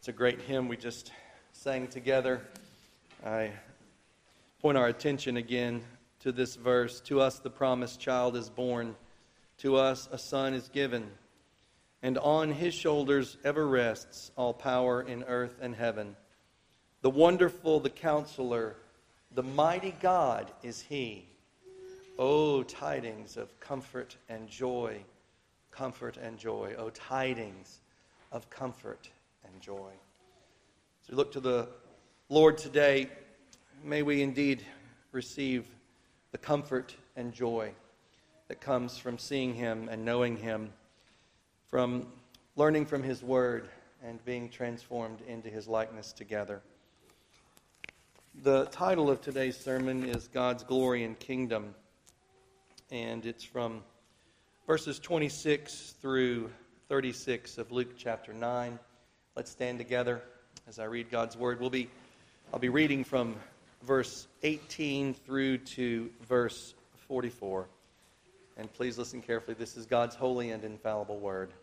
It's a great hymn we just sang together. I point our attention again to this verse. To us the promised child is born. To us a son is given. And on his shoulders ever rests all power in earth and heaven. The wonderful, the counselor, the mighty God is he. Oh, tidings of comfort and joy. Comfort and joy. Oh, tidings of comfort and joy. As we look to the Lord today, may we indeed receive the comfort and joy that comes from seeing Him and knowing Him, from learning from His Word and being transformed into His likeness together. The title of today's sermon is God's Glory and Kingdom, and it's from verses 26 through 36 of Luke chapter 9. Let's stand together as I read God's Word. I'll be reading from verse 18 through to verse 44. And please listen carefully. This is God's holy and infallible Word.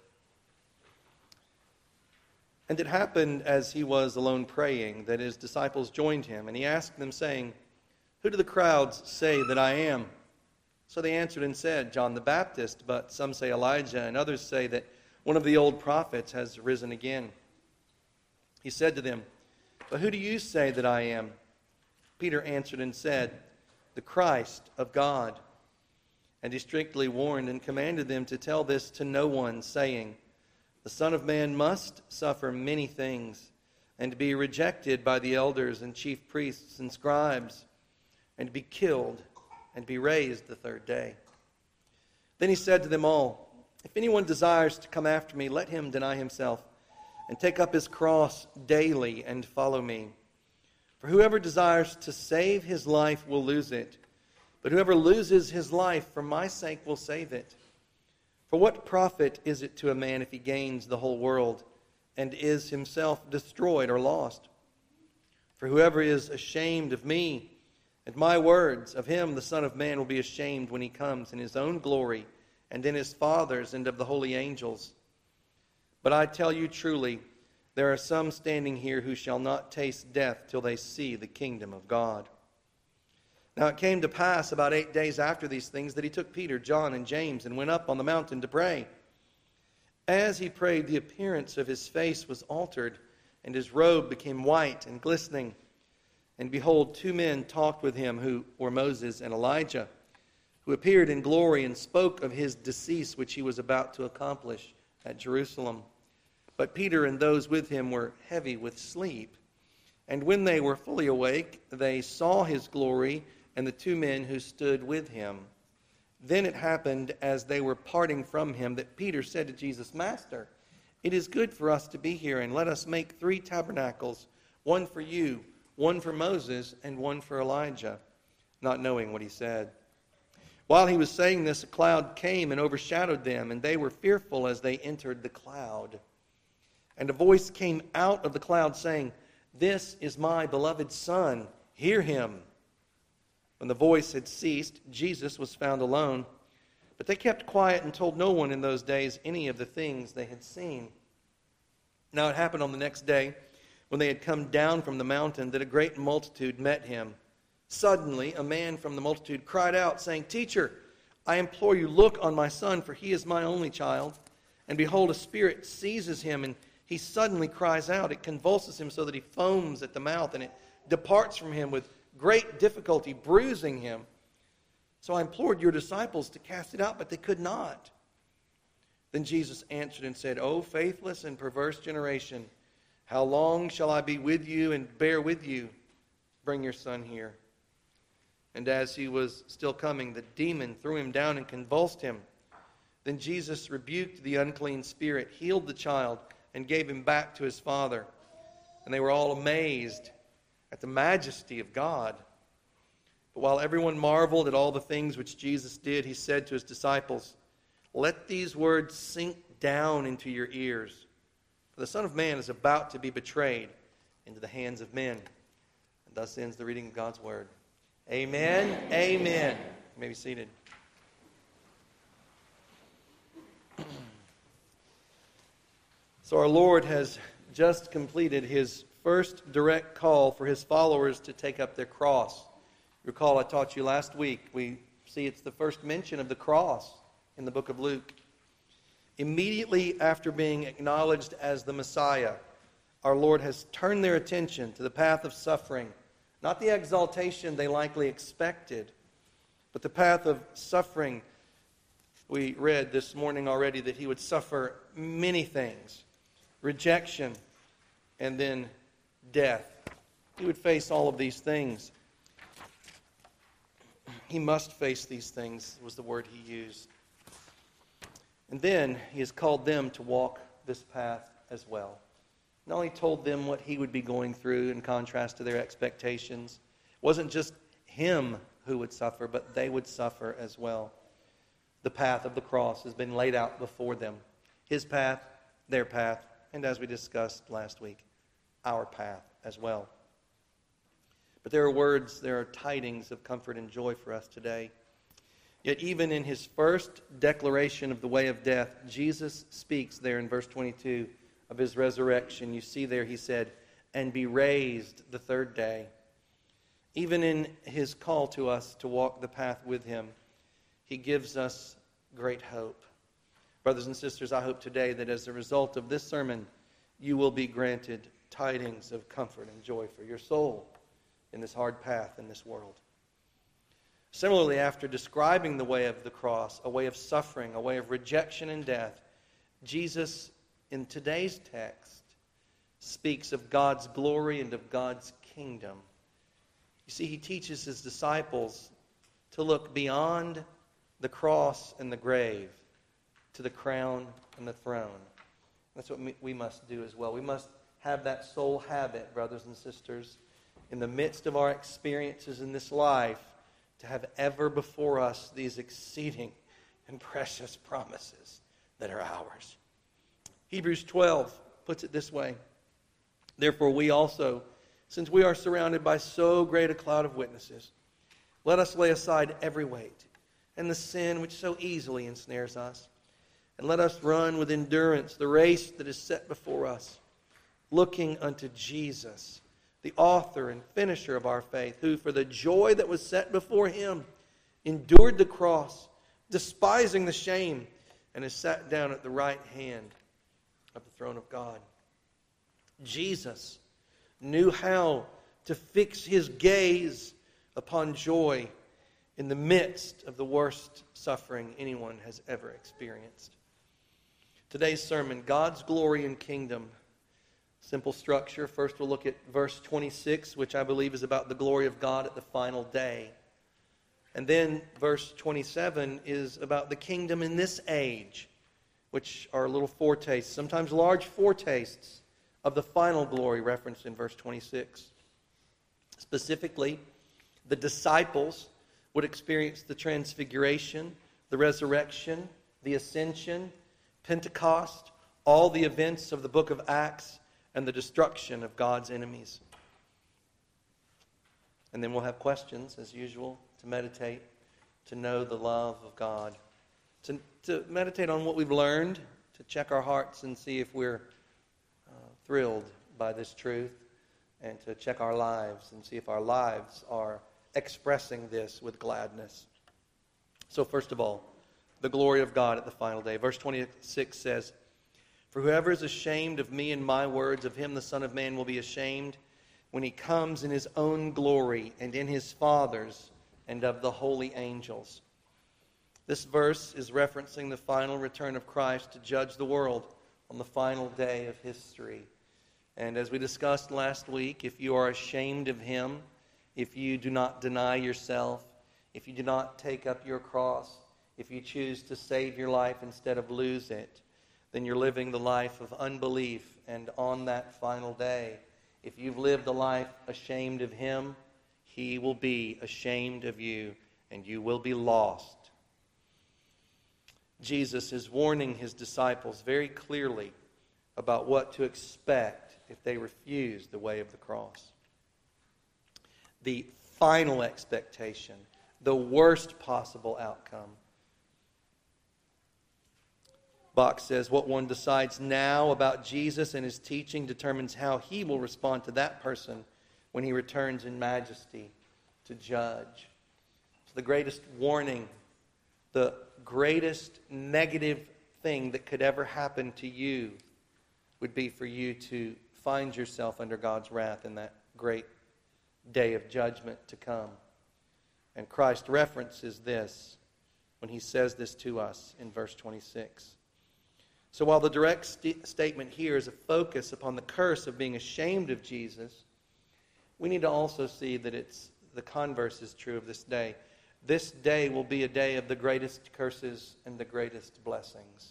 And it happened as he was alone praying that his disciples joined him, and he asked them, saying, "Who do the crowds say that I am?" So they answered and said, "John the Baptist, but some say Elijah, and others say that one of the old prophets has risen again." He said to them, "But who do you say that I am?" Peter answered and said, "The Christ of God." And he strictly warned and commanded them to tell this to no one, saying, "The Son of Man must suffer many things, and be rejected by the elders and chief priests and scribes, and be killed, and be raised the third day." Then he said to them all, "If anyone desires to come after me, let him deny himself, and take up his cross daily and follow me. For whoever desires to save his life will lose it, but whoever loses his life for my sake will save it. For what profit is it to a man if he gains the whole world and is himself destroyed or lost? For whoever is ashamed of me and my words, of him the Son of Man will be ashamed when he comes in his own glory and in his Father's and of the holy angels. But I tell you truly, there are some standing here who shall not taste death till they see the kingdom of God." Now it came to pass about 8 days after these things that he took Peter, John, and James and went up on the mountain to pray. As he prayed, the appearance of his face was altered, and his robe became white and glistening. And behold, 2 men talked with him, who were Moses and Elijah, who appeared in glory and spoke of his decease which he was about to accomplish at Jerusalem. But Peter and those with him were heavy with sleep. And when they were fully awake, they saw his glory and the 2 men who stood with him. Then it happened, as they were parting from him, that Peter said to Jesus, "Master, it is good for us to be here, and let us make 3 tabernacles, one for you, one for Moses, and one for Elijah," not knowing what he said. While he was saying this, a cloud came and overshadowed them, and they were fearful as they entered the cloud. And a voice came out of the cloud saying, "This is my beloved Son, hear him." When the voice had ceased, Jesus was found alone. But they kept quiet and told no one in those days any of the things they had seen. Now it happened on the next day, when they had come down from the mountain, that a great multitude met him. Suddenly a man from the multitude cried out, saying, "Teacher, I implore you, look on my son, for he is my only child. And behold, a spirit seizes him, and he suddenly cries out. It convulses him so that he foams at the mouth, and it departs from him with great difficulty, bruising him. So I implored your disciples to cast it out, but they could not." Then Jesus answered and said, "O faithless and perverse generation, how long shall I be with you and bear with you? Bring your son here." And as he was still coming, the demon threw him down and convulsed him. Then Jesus rebuked the unclean spirit, healed the child, and gave him back to his father. And they were all amazed at the majesty of God. But while everyone marveled at all the things which Jesus did, he said to his disciples, "Let these words sink down into your ears. For the Son of Man is about to be betrayed into the hands of men." And thus ends the reading of God's Word. Amen. Amen. You may be seated. So our Lord has just completed his first direct call for his followers to take up their cross. Recall I taught you last week, we see it's the first mention of the cross in the book of Luke. Immediately after being acknowledged as the Messiah, our Lord has turned their attention to the path of suffering, not the exaltation they likely expected, but the path of suffering. We read this morning already that he would suffer many things, rejection, and then death. He would face all of these things. He must face these things, was the word he used. And then he has called them to walk this path as well. Not only told them what he would be going through in contrast to their expectations. It wasn't just him who would suffer, but they would suffer as well. The path of the cross has been laid out before them. His path, their path, and as we discussed last week, our path as well. But there are words, there are tidings of comfort and joy for us today. Yet even in his first declaration of the way of death, Jesus speaks there in verse 22 of his resurrection. You see there he said, "And be raised the third day." Even in his call to us to walk the path with him, he gives us great hope. Brothers and sisters, I hope today that as a result of this sermon, you will be granted tidings of comfort and joy for your soul in this hard path in this world. Similarly, after describing the way of the cross, a way of suffering, a way of rejection and death, Jesus, in today's text, speaks of God's glory and of God's kingdom. You see, he teaches his disciples to look beyond the cross and the grave to the crown and the throne. That's what we must do as well. We must have that soul habit, brothers and sisters, in the midst of our experiences in this life, to have ever before us these exceeding and precious promises that are ours. Hebrews 12 puts it this way: "Therefore we also, since we are surrounded by so great a cloud of witnesses, let us lay aside every weight and the sin which so easily ensnares us, and let us run with endurance the race that is set before us, looking unto Jesus, the author and finisher of our faith, who for the joy that was set before him endured the cross, despising the shame, and is sat down at the right hand of the throne of God." Jesus knew how to fix his gaze upon joy in the midst of the worst suffering anyone has ever experienced. Today's sermon, God's glory and kingdom. Simple structure. First we'll look at verse 26, which I believe is about the glory of God at the final day. And then verse 27 is about the kingdom in this age, which are little foretastes, sometimes large foretastes of the final glory referenced in verse 26. Specifically, the disciples would experience the transfiguration, the resurrection, the ascension, Pentecost, all the events of the book of Acts, and the destruction of God's enemies. And then we'll have questions, as usual, to meditate, to know the love of God, to meditate on what we've learned, to check our hearts and see if we're thrilled by this truth, and to check our lives and see if our lives are expressing this with gladness. So first of all, the glory of God at the final day. Verse 26 says, "For whoever is ashamed of me and my words, of him the Son of Man will be ashamed when he comes in his own glory and in his Father's and of the holy angels." This verse is referencing the final return of Christ to judge the world on the final day of history. And as we discussed last week, if you are ashamed of him, if you do not deny yourself, if you do not take up your cross, if you choose to save your life instead of lose it, then you're living the life of unbelief. And on that final day, if you've lived a life ashamed of him, he will be ashamed of you, and you will be lost. Jesus is warning his disciples very clearly about what to expect if they refuse the way of the cross. The final expectation, the worst possible outcome. Bach says, what one decides now about Jesus and his teaching determines how he will respond to that person when he returns in majesty to judge. So the greatest warning, the greatest negative thing that could ever happen to you would be for you to find yourself under God's wrath in that great day of judgment to come. And Christ references this when he says this to us in verse 26. So while the direct statement here is a focus upon the curse of being ashamed of Jesus, we need to also see that the converse is true of this day. This day will be a day of the greatest curses and the greatest blessings.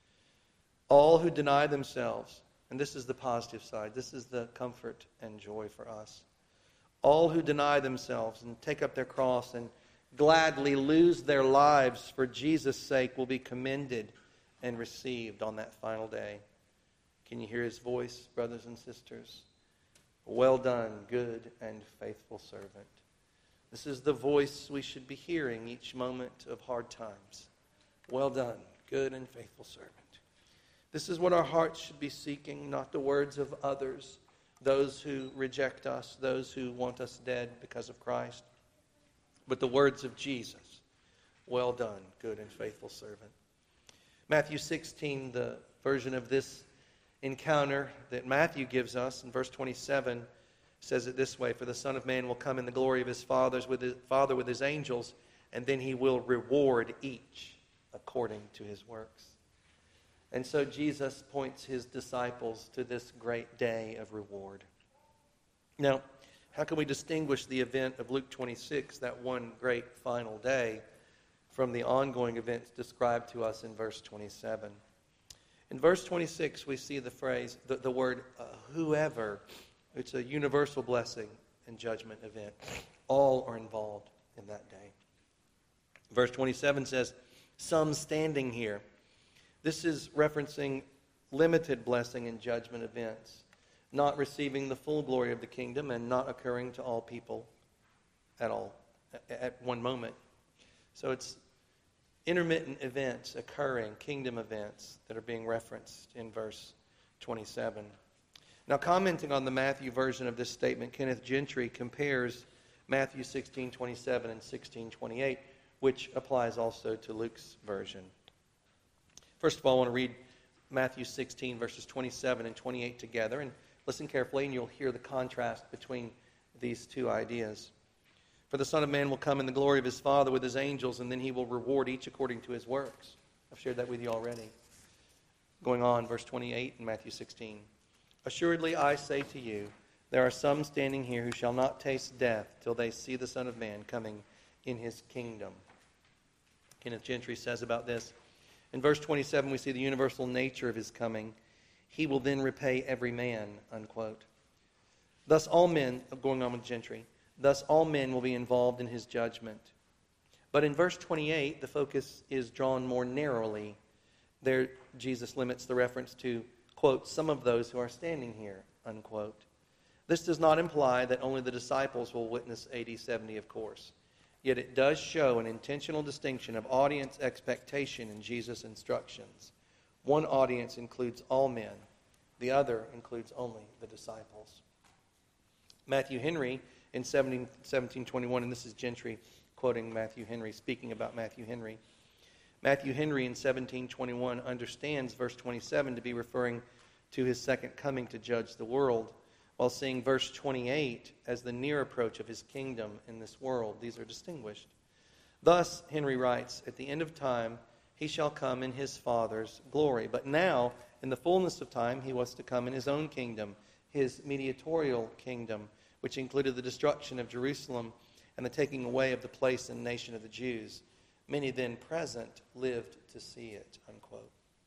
All who deny themselves, and this is the positive side, this is the comfort and joy for us. All who deny themselves and take up their cross and gladly lose their lives for Jesus' sake will be commended and received on that final day. Can you hear his voice, brothers and sisters? Well done, good and faithful servant. This is the voice we should be hearing each moment of hard times. Well done, good and faithful servant. This is what our hearts should be seeking, not the words of others, those who reject us, those who want us dead because of Christ, but the words of Jesus. Well done, good and faithful servant. Matthew 16, the version of this encounter that Matthew gives us in verse 27, says it this way: for the Son of Man will come in the glory of his Father with his angels, and then he will reward each according to his works. And so Jesus points his disciples to this great day of reward. Now, how can we distinguish the event of Luke 26, that one great final day, from the ongoing events described to us in verse 27? In verse 26, we see the phrase, the word whoever. It's a universal blessing and judgment event. All are involved in that day. Verse 27 says, some standing here. This is referencing limited blessing and judgment events, not receiving the full glory of the kingdom and not occurring to all people at all, at one moment. So it's intermittent events occurring, kingdom events, that are being referenced in verse 27. Now, commenting on the Matthew version of this statement, Kenneth Gentry compares Matthew 16:27 and 16:28, which applies also to Luke's version. First of all, I want to read Matthew 16, verses 27 and 28 together, and listen carefully, and you'll hear the contrast between these two ideas. For the Son of Man will come in the glory of his Father with his angels, and then he will reward each according to his works. I've shared that with you already. Going on, verse 28 in Matthew 16. Assuredly, I say to you, there are some standing here who shall not taste death till they see the Son of Man coming in his kingdom. Kenneth Gentry says about this, in verse 27, we see the universal nature of his coming. He will then repay every man, unquote. Thus all men, going on with Gentry, thus all men will be involved in his judgment. But in verse 28, the focus is drawn more narrowly. There, Jesus limits the reference to, quote, some of those who are standing here, unquote. This does not imply that only the disciples will witness AD 70, of course. Yet it does show an intentional distinction of audience expectation in Jesus' instructions. One audience includes all men. The other includes only the disciples. Matthew Henry in 1721, and this is Gentry quoting Matthew Henry, speaking about Matthew Henry. Matthew Henry in 1721 understands verse 27 to be referring to his second coming to judge the world, while seeing verse 28 as the near approach of his kingdom in this world. These are distinguished. Thus, Henry writes, at the end of time, he shall come in his Father's glory. But now, in the fullness of time, he was to come in his own kingdom, his mediatorial kingdom, which included the destruction of Jerusalem and the taking away of the place and nation of the Jews. Many then present lived to see it, unquote.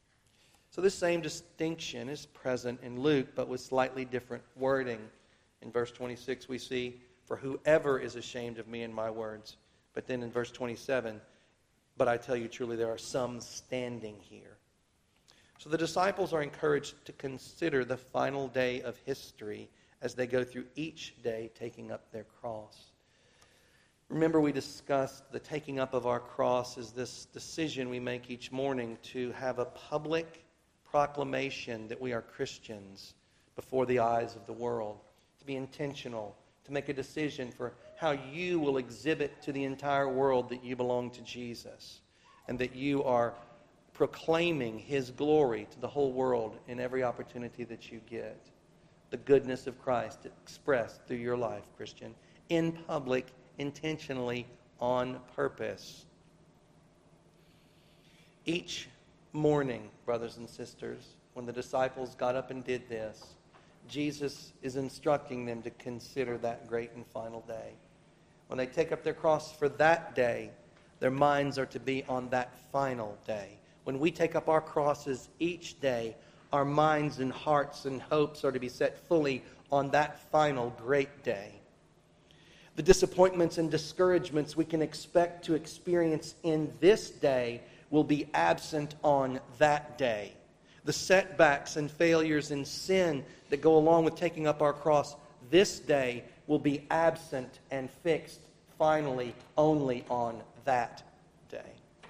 So this same distinction is present in Luke, but with slightly different wording. In verse 26, we see, for whoever is ashamed of me and my words. But then in verse 27, but I tell you truly, there are some standing here. So the disciples are encouraged to consider the final day of history as they go through each day taking up their cross. Remember, we discussed the taking up of our cross is this decision we make each morning to have a public proclamation that we are Christians before the eyes of the world, to be intentional, to make a decision for how you will exhibit to the entire world that you belong to Jesus and that you are proclaiming His glory to the whole world in every opportunity that you get. The goodness of Christ expressed through your life, Christian, in public, intentionally, on purpose. Each morning, brothers and sisters, when the disciples got up and did this, Jesus is instructing them to consider that great and final day. When they take up their cross for that day, their minds are to be on that final day. When we take up our crosses each day, our minds and hearts and hopes are to be set fully on that final great day. The disappointments and discouragements we can expect to experience in this day will be absent on that day. The setbacks and failures and sin that go along with taking up our cross this day will be absent and fixed finally only on that day.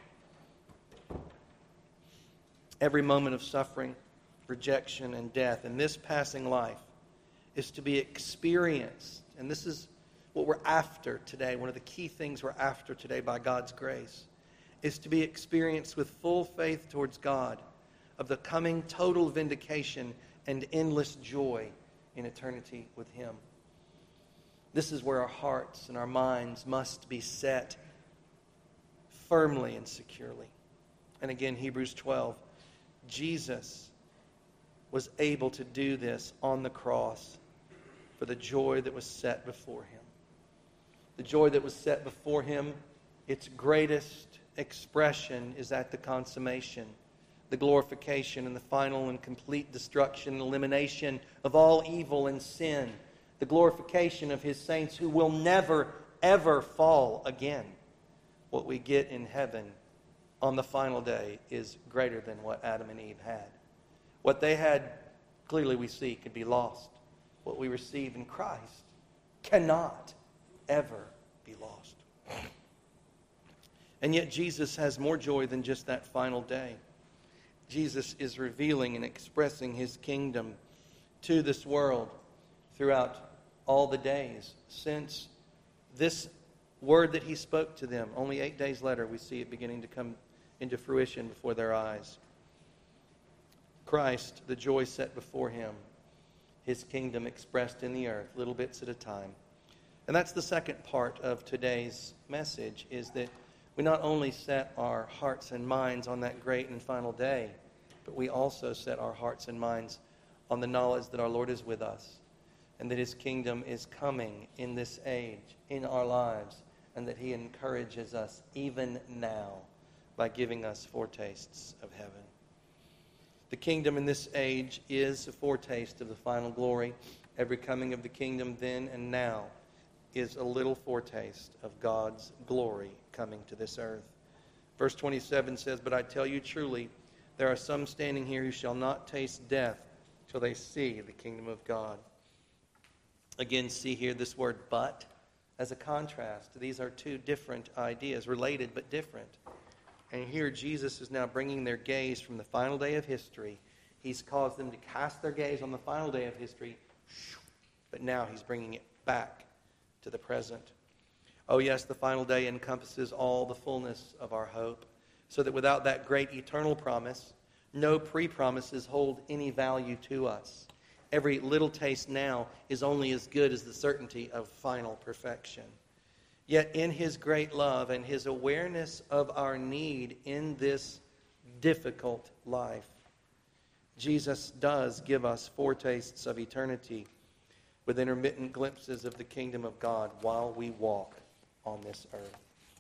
Every moment of suffering, rejection, and death in this passing life is to be experienced. And this is what we're after today. One of the key things we're after today by God's grace is to be experienced with full faith towards God of the coming total vindication and endless joy in eternity with Him. This is where our hearts and our minds must be set firmly and securely. And again, Hebrews 12, Jesus was able to do this on the cross for the joy that was set before Him. The joy that was set before Him, its greatest expression is at the consummation, the glorification and the final and complete destruction and elimination of all evil and sin, the glorification of His saints who will never, ever fall again. What we get in heaven on the final day is greater than what Adam and Eve had. What they had, clearly we see, could be lost. What we receive in Christ cannot ever be lost. And yet Jesus has more joy than just that final day. Jesus is revealing and expressing His kingdom to this world throughout all the days since this word that He spoke to them. Only 8 days later, we see it beginning to come into fruition before their eyes. Christ, the joy set before Him, His kingdom expressed in the earth, little bits at a time. And that's the second part of today's message, is that we not only set our hearts and minds on that great and final day, but we also set our hearts and minds on the knowledge that our Lord is with us and that His kingdom is coming in this age, in our lives, and that He encourages us even now by giving us foretastes of heaven. The kingdom in this age is a foretaste of the final glory. Every coming of the kingdom then and now is a little foretaste of God's glory coming to this earth. Verse 27 says, "But I tell you truly, there are some standing here who shall not taste death till they see the kingdom of God." Again, see here this word "but" as a contrast. These are two different ideas, related but different. And here Jesus is now bringing their gaze from the final day of history. He's caused them to cast their gaze on the final day of history, but now He's bringing it back to the present. Oh yes, the final day encompasses all the fullness of our hope, so that without that great eternal promise, no pre-promises hold any value to us. Every little taste now is only as good as the certainty of final perfection. Yet in His great love and His awareness of our need in this difficult life, Jesus does give us foretastes of eternity with intermittent glimpses of the kingdom of God while we walk on this earth.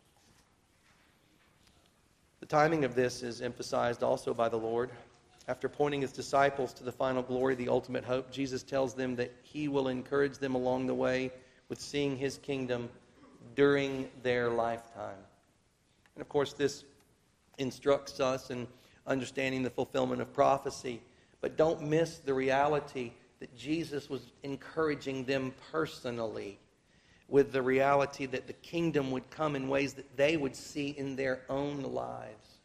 The timing of this is emphasized also by the Lord. After pointing His disciples to the final glory, the ultimate hope, Jesus tells them that He will encourage them along the way with seeing His kingdom during their lifetime. And of course, this instructs us in understanding the fulfillment of prophecy. But don't miss the reality that Jesus was encouraging them personally. with the reality that the kingdom would come in ways that they would see in their own lives.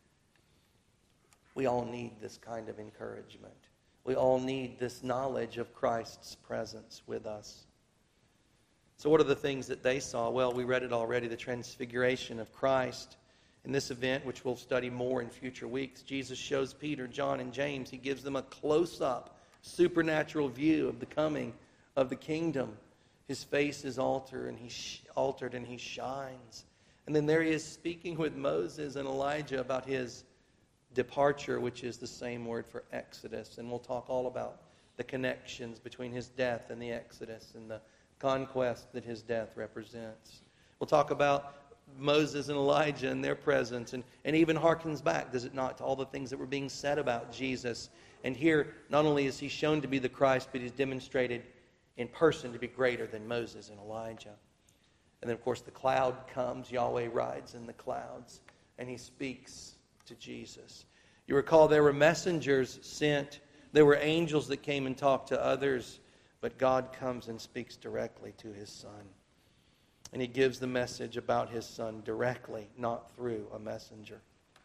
We all need this kind of encouragement. We all need this knowledge of Christ's presence with us. So what are the things that they saw? Well, we read it already, the transfiguration of Christ. In this event, which we'll study more in future weeks, Jesus shows Peter, John, and James. He gives them a close-up, supernatural view of the coming of the kingdom. His face is altered, and he shines. And then there he is speaking with Moses and Elijah about his departure, which is the same word for Exodus. And we'll talk all about the connections between his death and the Exodus and the conquest that his death represents. We'll talk about Moses and Elijah and their presence, and even harkens back, does it not, to all the things that were being said about Jesus. And here, not only is he shown to be the Christ, but he's demonstrated in person to be greater than Moses and Elijah. And then, of course, the cloud comes. Yahweh rides in the clouds, and he speaks to Jesus. You recall there were messengers sent. There were angels that came and talked to others, but God comes and speaks directly to his Son. And he gives the message about his Son directly, not through a messenger.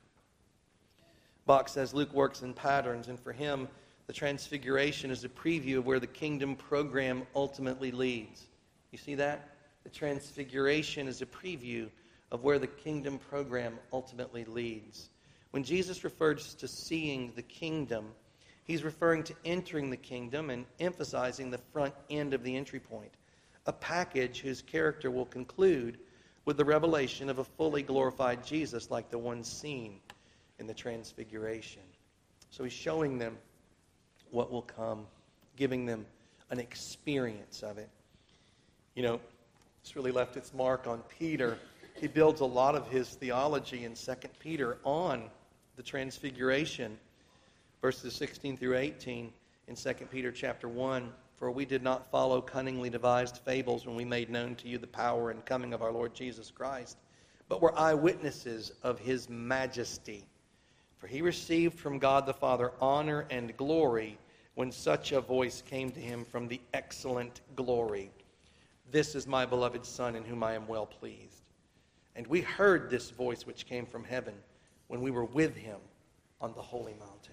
Bach says Luke works in patterns, and for him, the transfiguration is a preview of where the kingdom program ultimately leads. You see that? The transfiguration is a preview of where the kingdom program ultimately leads. When Jesus refers to seeing the kingdom, he's referring to entering the kingdom and emphasizing the front end of the entry point. A package whose character will conclude with the revelation of a fully glorified Jesus like the one seen in the transfiguration. So he's showing them what will come, giving them an experience of it. You know, it's really left its mark on Peter. He builds a lot of his theology in 2 Peter on the transfiguration. Verses 16 through 18 in 2 Peter chapter 1. For we did not follow cunningly devised fables when we made known to you the power and coming of our Lord Jesus Christ, but were eyewitnesses of his majesty. For he received from God the Father honor and glory when such a voice came to him from the excellent glory. This is my beloved Son in whom I am well pleased. And we heard this voice which came from heaven when we were with him on the holy mountain.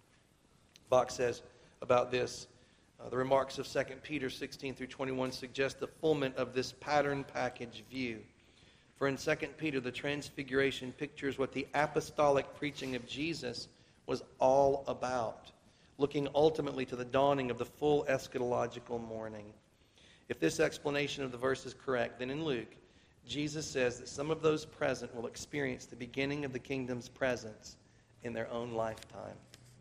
Bach says about this, the remarks of 2 Peter 16 through 21 suggest the fulfillment of this pattern package view. For in 2 Peter, the transfiguration pictures what the apostolic preaching of Jesus was all about, looking ultimately to the dawning of the full eschatological morning. If this explanation of the verse is correct, then in Luke, Jesus says that some of those present will experience the beginning of the kingdom's presence in their own lifetime.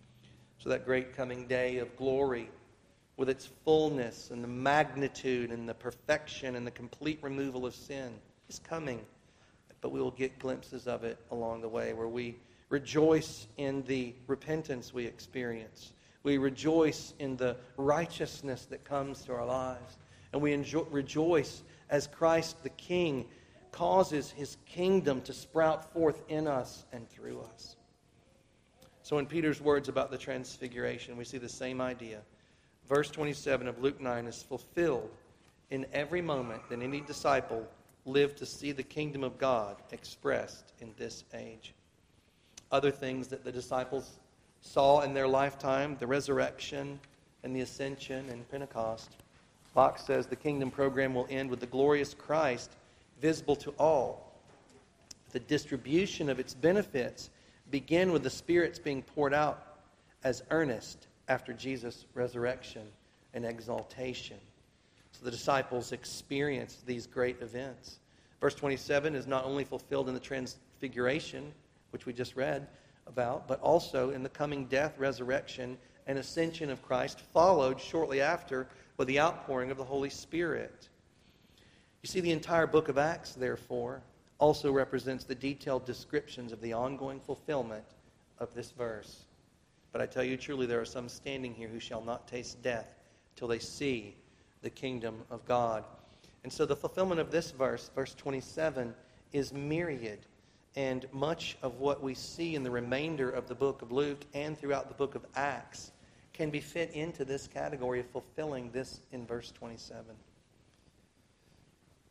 So that great coming day of glory, with its fullness and the magnitude and the perfection and the complete removal of sin, is coming. But we will get glimpses of it along the way, where we rejoice in the repentance we experience. We rejoice in the righteousness that comes to our lives. And we rejoice as Christ the King causes his kingdom to sprout forth in us and through us. So in Peter's words about the transfiguration, we see the same idea. Verse 27 of Luke 9 is fulfilled in every moment that any disciple lived to see the kingdom of God expressed in this age. Other things that the disciples saw in their lifetime, the resurrection and the ascension and Pentecost. Bach says the kingdom program will end with the glorious Christ visible to all. The distribution of its benefits begin with the Spirit's being poured out as earnest after Jesus' resurrection and exaltation. So the disciples experienced these great events. Verse 27 is not only fulfilled in the transfiguration, which we just read about, but also in the coming death, resurrection, and ascension of Christ, followed shortly after with the outpouring of the Holy Spirit. You see, the entire book of Acts, therefore, also represents the detailed descriptions of the ongoing fulfillment of this verse. But I tell you truly, there are some standing here who shall not taste death till they see the kingdom of God. And so the fulfillment of this verse, verse 27, is myriad. And much of what we see in the remainder of the book of Luke and throughout the book of Acts can be fit into this category of fulfilling this in verse 27.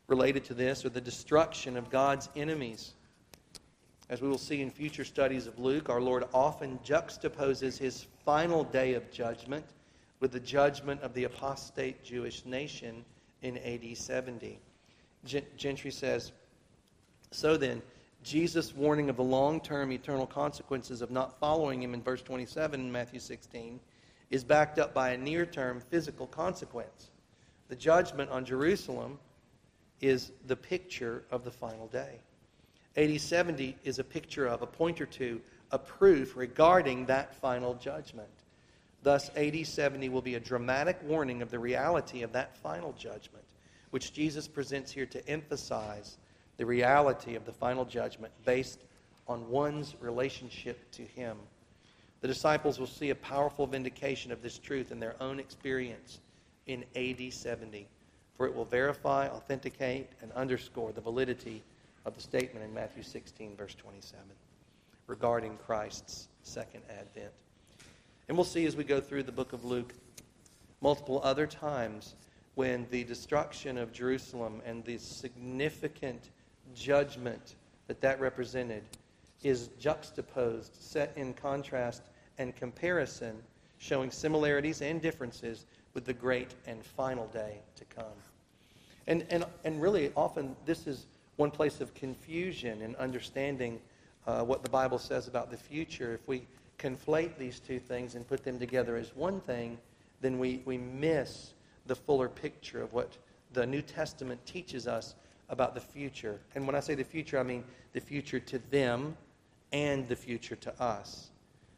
related to this are the destruction of God's enemies. As we will see in future studies of Luke, our Lord often juxtaposes his final day of judgment with the judgment of the apostate Jewish nation in AD 70. Gentry says, so then, Jesus' warning of the long-term eternal consequences of not following him in verse 27 in Matthew 16 is backed up by a near-term physical consequence. The judgment on Jerusalem is the picture of the final day. AD 70 is a picture of, a pointer to, a proof regarding that final judgment. Thus, AD 70 will be a dramatic warning of the reality of that final judgment, which Jesus presents here to emphasize the reality of the final judgment based on one's relationship to him. The disciples will see a powerful vindication of this truth in their own experience in AD 70, for it will verify, authenticate, and underscore the validity of the statement in Matthew 16, verse 27, regarding Christ's second advent. And we'll see as we go through the book of Luke multiple other times when the destruction of Jerusalem and the significant judgment that represented is juxtaposed, set in contrast and comparison, showing similarities and differences with the great and final day to come. And really often this is one place of confusion in understanding what the Bible says about the future. If we conflate these two things and put them together as one thing, then we miss the fuller picture of what the New Testament teaches us about the future. And when I say the future, I mean the future to them and the future to us.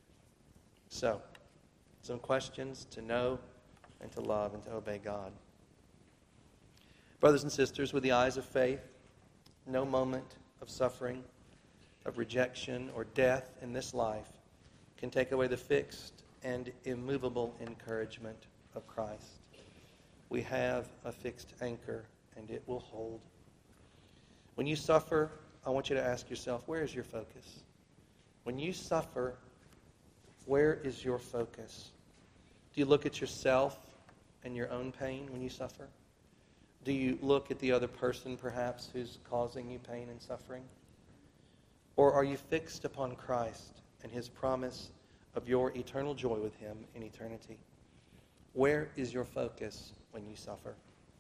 So, some questions to know and to love and to obey God. Brothers and sisters, with the eyes of faith, no moment of suffering, of rejection, or death in this life can take away the fixed and immovable encouragement of Christ. We have a fixed anchor, and it will hold. When you suffer, I want you to ask yourself, where is your focus? When you suffer, where is your focus? Do you look at yourself and your own pain when you suffer? Do you look at the other person, perhaps, who's causing you pain and suffering? Or are you fixed upon Christ and his promise of your eternal joy with him in eternity? Where is your focus when you suffer?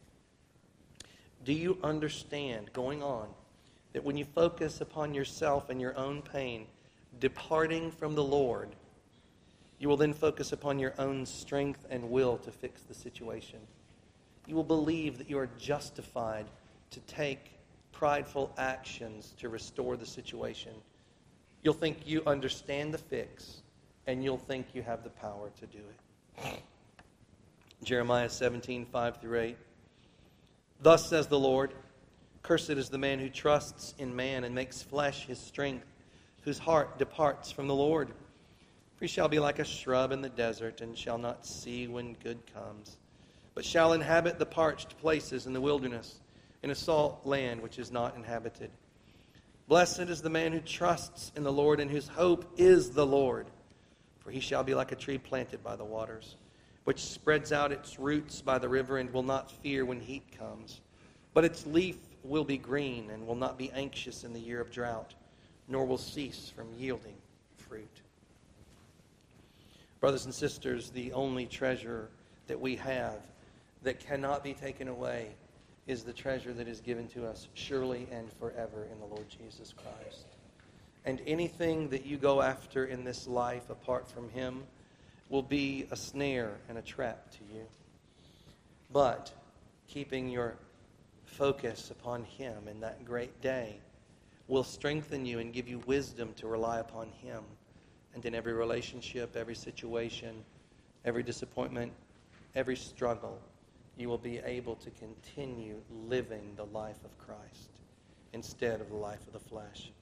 Do you understand, going on, that when you focus upon yourself and your own pain, departing from the Lord, you will then focus upon your own strength and will to fix the situation? You will believe that you are justified to take prideful actions to restore the situation. You'll think you understand the fix, and you'll think you have the power to do it. Jeremiah 17, 5-8. Thus says the Lord, cursed is the man who trusts in man and makes flesh his strength, whose heart departs from the Lord. For he shall be like a shrub in the desert, and shall not see when good comes, but shall inhabit the parched places in the wilderness, in a salt land which is not inhabited. Blessed is the man who trusts in the Lord, and whose hope is the Lord. For he shall be like a tree planted by the waters, which spreads out its roots by the river, and will not fear when heat comes. But its leaf will be green, and will not be anxious in the year of drought, nor will cease from yielding fruit. Brothers and sisters, the only treasure that we have that cannot be taken away is the treasure that is given to us surely and forever in the Lord Jesus Christ. And anything that you go after in this life apart from him will be a snare and a trap to you. But keeping your focus upon him in that great day will strengthen you and give you wisdom to rely upon him. And in every relationship, every situation, every disappointment, every struggle, you will be able to continue living the life of Christ instead of the life of the flesh.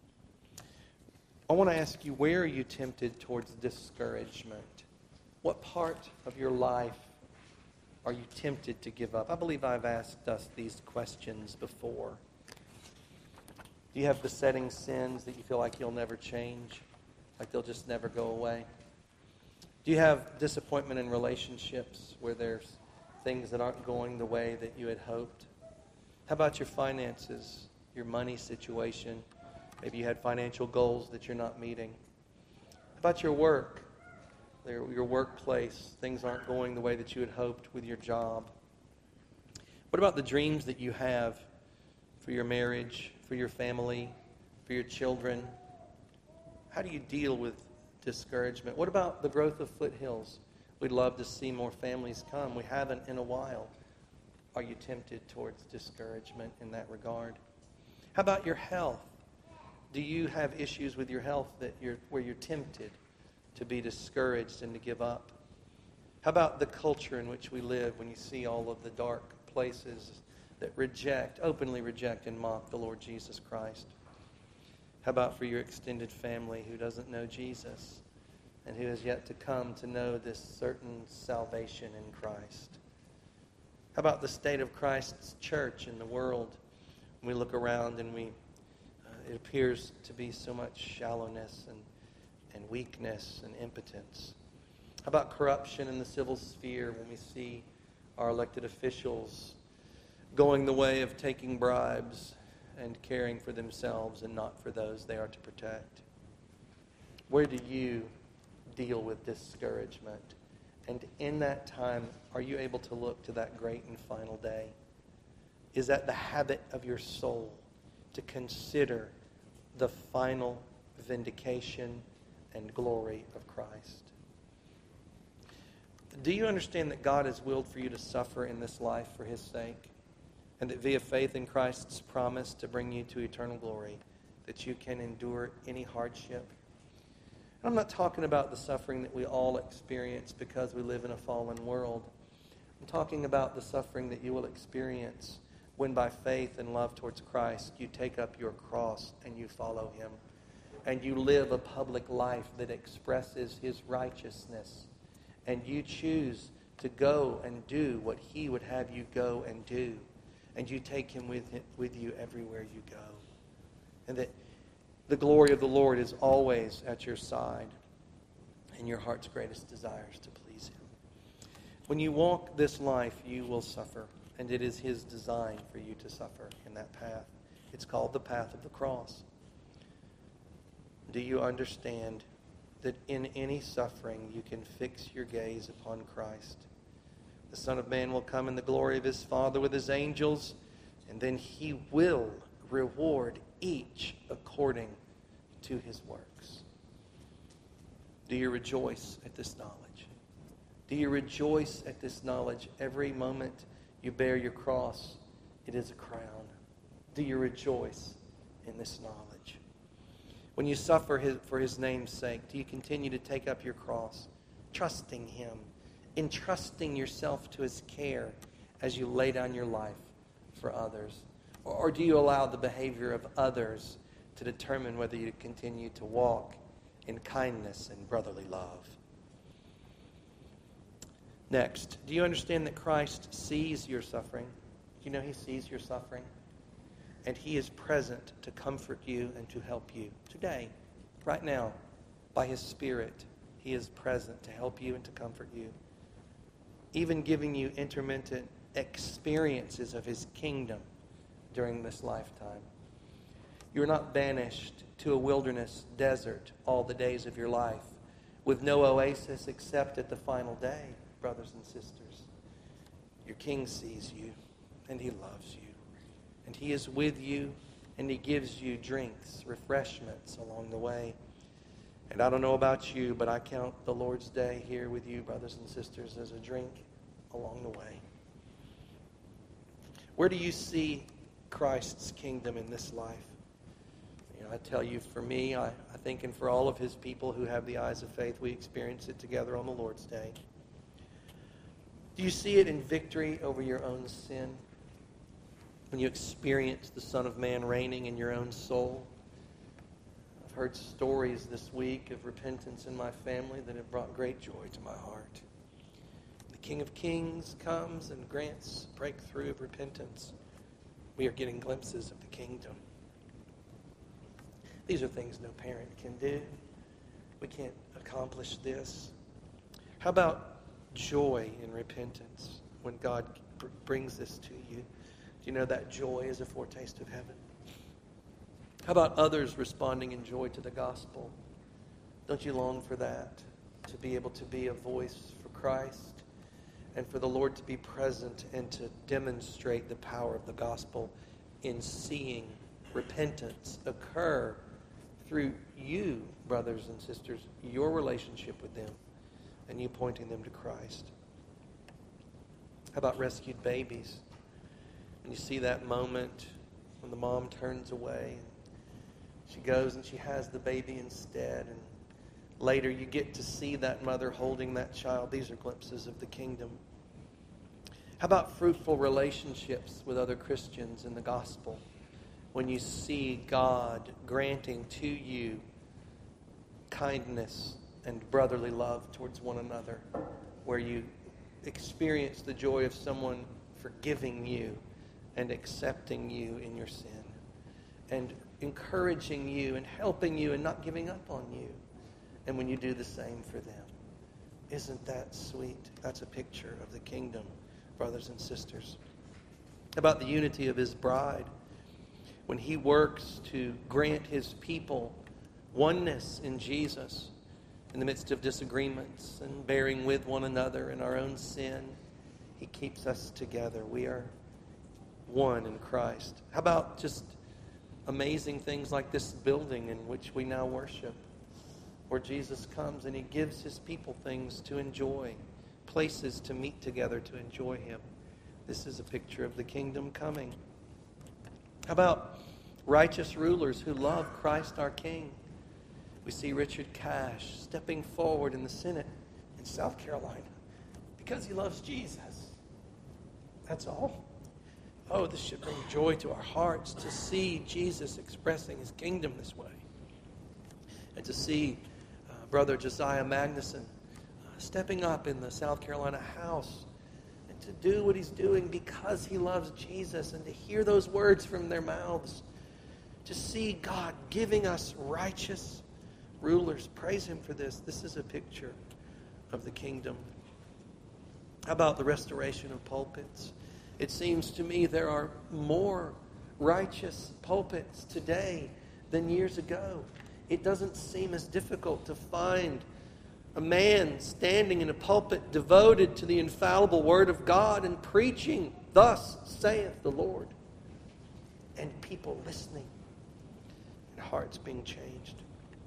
I want to ask you, where are you tempted towards discouragement? What part of your life are you tempted to give up? I believe I've asked us these questions before. Do you have besetting sins that you feel like you'll never change? Like they'll just never go away? Do you have disappointment in relationships where there's things that aren't going the way that you had hoped? How about your finances, your money situation? Maybe you had financial goals that you're not meeting. How about your work, your workplace? Things aren't going the way that you had hoped with your job. What about the dreams that you have for your marriage, for your family, for your children? How do you deal with discouragement? What about the growth of Foothills? We'd love to see more families come. We haven't in a while. Are you tempted towards discouragement in that regard? How about your health? Do you have issues with your health where you're tempted to be discouraged and to give up? How about the culture in which we live when you see all of the dark places that openly reject and mock the Lord Jesus Christ? How about for your extended family who doesn't know Jesus and who has yet to come to know this certain salvation in Christ? How about the state of Christ's church in the world? When we look around and it appears to be so much shallowness and weakness and impotence. How about corruption in the civil sphere when we see our elected officials going the way of taking bribes and caring for themselves and not for those they are to protect? Where do you deal with discouragement? And in that time, are you able to look to that great and final day? Is that the habit of your soul to consider the final vindication and glory of Christ? Do you understand that God has willed for you to suffer in this life for His sake? And that via faith in Christ's promise to bring you to eternal glory, that you can endure any hardship? And I'm not talking about the suffering that we all experience because we live in a fallen world. I'm talking about the suffering that you will experience when by faith and love towards Christ you take up your cross and you follow Him. And you live a public life that expresses His righteousness. And you choose to go and do what He would have you go and do. And you take Him with you everywhere you go. And that the glory of the Lord is always at your side. And your heart's greatest desire is to please Him. When you walk this life, you will suffer. And it is His design for you to suffer in that path. It's called the path of the cross. Do you understand that in any suffering you can fix your gaze upon Christ? The Son of Man will come in the glory of His Father with His angels, and then He will reward each according to his works. Do you rejoice at this knowledge? Do you rejoice at this knowledge every moment you bear your cross? It is a crown. Do you rejoice in this knowledge? When you suffer for His name's sake, do you continue to take up your cross, trusting Him, entrusting yourself to His care as you lay down your life for others? Or do you allow the behavior of others to determine whether you continue to walk in kindness and brotherly love? Next, do you understand that Christ sees your suffering? Do you know He sees your suffering? And He is present to comfort you and to help you today, right now, by His Spirit. He is present to help you and to comfort you, even giving you intermittent experiences of His kingdom during this lifetime. You're not banished to a wilderness desert all the days of your life with no oasis except at the final day, brothers and sisters. Your King sees you and He loves you. And He is with you and He gives you drinks, refreshments along the way. And I don't know about you, but I count the Lord's Day here with you, brothers and sisters, as a drink along the way. Where do you see Christ's kingdom in this life? I tell you, for me, I think, and for all of His people who have the eyes of faith, we experience it together on the Lord's Day. Do you see it in victory over your own sin? When you experience the Son of Man reigning in your own soul? I've heard stories this week of repentance in my family that have brought great joy to my heart. The King of Kings comes and grants breakthrough of repentance. We are getting glimpses of the kingdom. These are things no parent can do. We can't accomplish this. How about joy in repentance when God brings this to you? you know that joy is a foretaste of heaven? How about others responding in joy to the gospel? Don't you long for that? To be able to be a voice for Christ and for the Lord to be present and to demonstrate the power of the gospel in seeing repentance occur through you, brothers and sisters, your relationship with them, and you pointing them to Christ. How about rescued babies? And you see that moment when the mom turns away, and she goes and she has the baby instead, and later you get to see that mother holding that child. These are glimpses of the kingdom. How about fruitful relationships with other Christians in the gospel? When you see God granting to you kindness and brotherly love towards one another, where you experience the joy of someone forgiving you and accepting you in your sin and encouraging you and helping you and not giving up on you. And when you do the same for them. Isn't that sweet? That's a picture of the kingdom, brothers and sisters. About the unity of his bride. When he works to grant his people oneness in Jesus in the midst of disagreements and bearing with one another in our own sin, he keeps us together. We are one in Christ. How about just amazing things like this building in which we now worship, where Jesus comes and he gives his people things to enjoy, places to meet together to enjoy him. This is a picture of the kingdom coming. How about righteous rulers who love Christ our King? We see Richard Cash stepping forward in the Senate in South Carolina because he loves Jesus. That's all. Oh, this should bring joy to our hearts to see Jesus expressing his kingdom this way. And to see Brother Josiah Magnuson stepping up in the South Carolina House and to do what he's doing because he loves Jesus, and to hear those words from their mouths. To see God giving us righteous rulers. Praise him for this. This is a picture of the kingdom. How about the restoration of pulpits? It seems to me there are more righteous pulpits today than years ago. It doesn't seem as difficult to find a man standing in a pulpit devoted to the infallible Word of God and preaching, "Thus saith the Lord," and people listening and hearts being changed.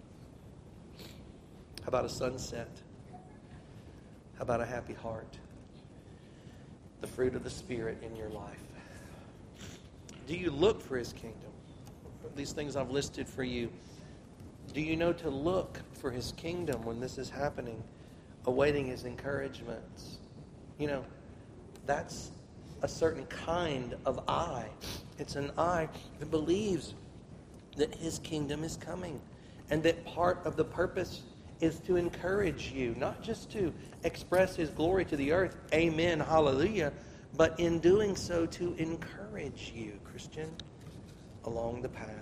How about a sunset? How about a happy heart? The fruit of the Spirit in your life. Do you look for his kingdom? These things I've listed for you. Do you know to look for his kingdom when this is happening, awaiting his encouragements? You know, that's a certain kind of eye. It's an eye that believes that his kingdom is coming, and that part of the purpose is to encourage you, not just to express his glory to the earth, amen, hallelujah, but in doing so to encourage you, Christian, along the path.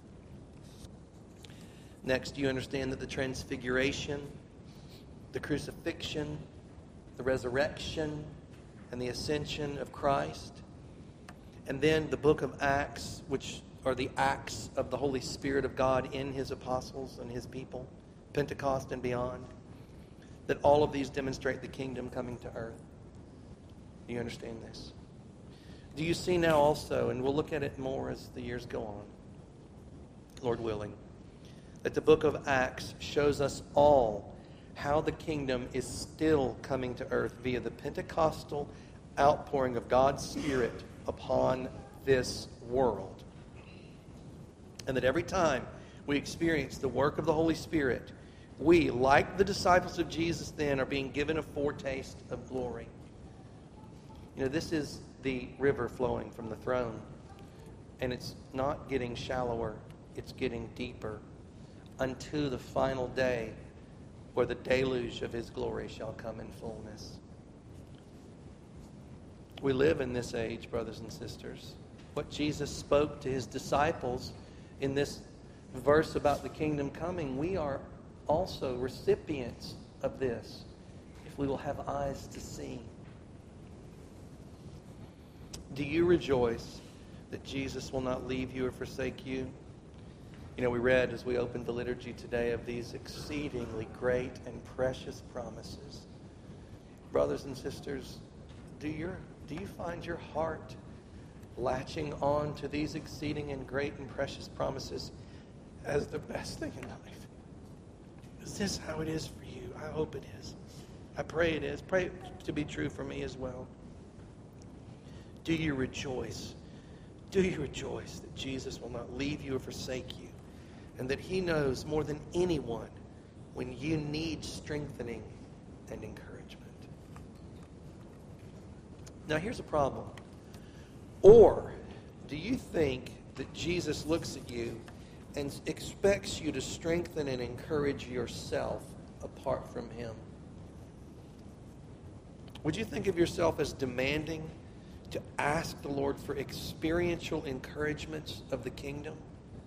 Next, you understand that the transfiguration, the crucifixion, the resurrection, and the ascension of Christ, and then the book of Acts, which are the acts of the Holy Spirit of God in his apostles and his people, Pentecost and beyond, that all of these demonstrate the kingdom coming to earth. Do you understand this? Do you see now also, and we'll look at it more as the years go on, Lord willing, that the book of Acts shows us all how the kingdom is still coming to earth via the Pentecostal outpouring of God's Spirit upon this world. And that every time we experience the work of the Holy Spirit, we, like the disciples of Jesus then, are being given a foretaste of glory. You know, this is the river flowing from the throne. And it's not getting shallower, it's getting deeper unto the final day where the deluge of his glory shall come in fullness. We live in this age, brothers and sisters. What Jesus spoke to his disciples in this verse about the kingdom coming, we are also recipients of this if we will have eyes to see. Do you rejoice that Jesus will not leave you or forsake you? You know, we read as we opened the liturgy today of these exceedingly great and precious promises. Brothers and sisters, do you find your heart latching on to these exceeding and great and precious promises as the best thing in life? Is this how it is for you? I hope it is. I pray it is. Pray it to be true for me as well. Do you rejoice? Do you rejoice that Jesus will not leave you or forsake you, and that he knows more than anyone when you need strengthening and encouragement? Now here's a problem. Or do you think that Jesus looks at you and expects you to strengthen and encourage yourself apart from him? Would you think of yourself as demanding to ask the Lord for experiential encouragements of the kingdom?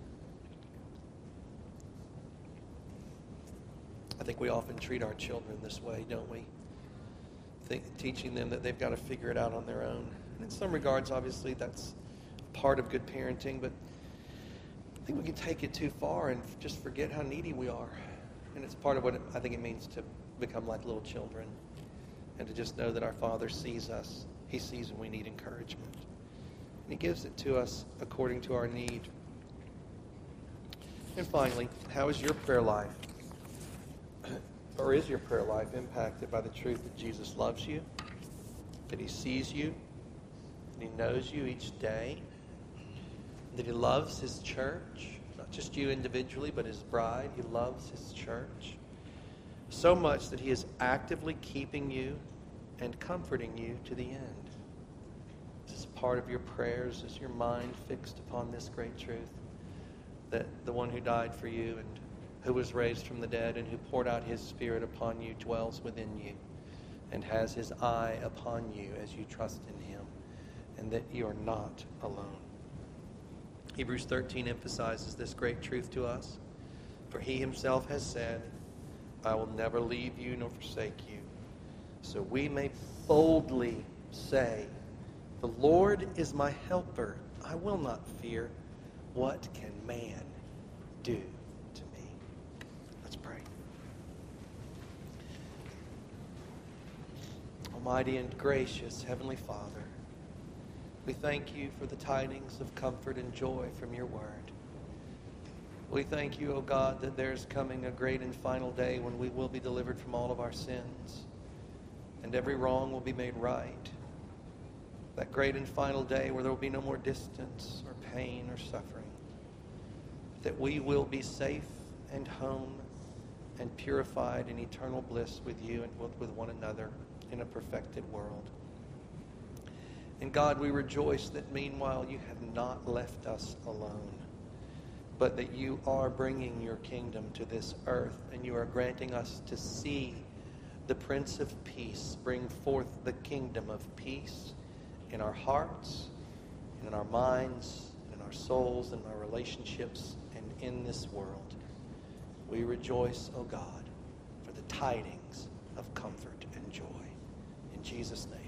I think we often treat our children this way, don't we? Teaching them that they've got to figure it out on their own. And in some regards, obviously, that's part of good parenting, but I think we can take it too far and just forget how needy we are. And it's part of what I think it means to become like little children and to just know that our Father sees us. He sees when we need encouragement. And he gives it to us according to our need. And finally, how is your prayer life? Or is your prayer life impacted by the truth that Jesus loves you, that he sees you, that he knows you each day, that he loves his church, not just you individually, but his bride. He loves his church so much that he is actively keeping you and comforting you to the end. This is part of your prayers. Is your mind fixed upon this great truth, that the one who died for you and who was raised from the dead and who poured out his Spirit upon you dwells within you and has his eye upon you as you trust in him, and that you are not alone. Hebrews 13 emphasizes this great truth to us. For he himself has said, I will never leave you nor forsake you. So we may boldly say, the Lord is my helper. I will not fear. What can man do to me? Let's pray. Almighty and gracious Heavenly Father, we thank you for the tidings of comfort and joy from your word. We thank you, O God, that there's coming a great and final day when we will be delivered from all of our sins and every wrong will be made right. That great and final day where there will be no more distance or pain or suffering. That we will be safe and home and purified in eternal bliss with you and with one another in a perfected world. And God, we rejoice that meanwhile you have not left us alone, but that you are bringing your kingdom to this earth, and you are granting us to see the Prince of Peace bring forth the kingdom of peace in our hearts, and in our minds, and in our souls, and in our relationships, and in this world. We rejoice, O God, for the tidings of comfort and joy. In Jesus' name.